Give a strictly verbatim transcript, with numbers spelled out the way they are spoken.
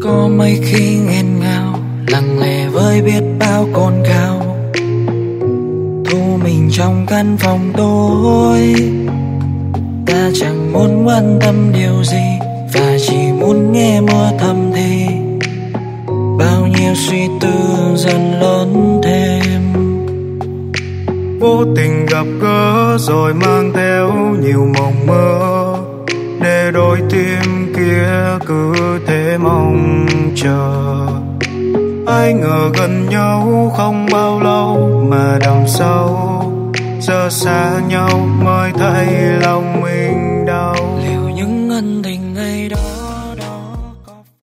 Có mấy khi nghẹn ngào, lặng lẽ với biết bao cồn cào, thu mình trong căn phòng tối. Ta chẳng muốn quan tâm điều gì, và chỉ muốn nghe mưa thầm thì bao nhiêu suy tư dần lớn thêm. Vô tình gặp gỡ rồi mang theo nhiều mộng mơ, để đôi tim kia cứ thế mong chờ. Ai ngờ gần nhau không bao lâu mà đằng sau giờ xa nhau mới thấy lòng mình đau. Liệu những ân tình